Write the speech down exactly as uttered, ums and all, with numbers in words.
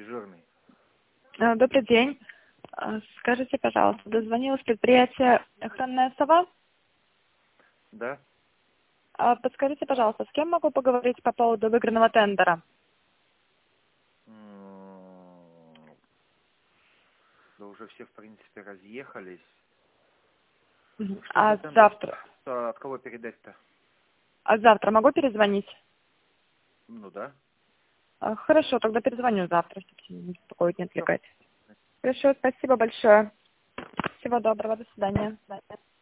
дежурный. А, Добрый день. А, Скажите, пожалуйста, дозвонилось предприятие «Охранная сова». Да? А, Подскажите, пожалуйста, с кем могу поговорить по поводу выигранного тендера? М, Да уже все, в принципе, разъехались. Мгм. Что за А тендер? завтра? А от кого передать-то? А завтра могу перезвонить? Ну да. А, Хорошо, тогда перезвоню завтра, чтобы не беспокоить, не Все. отвлекать. Хорошо, спасибо большое. Всего доброго, до свидания.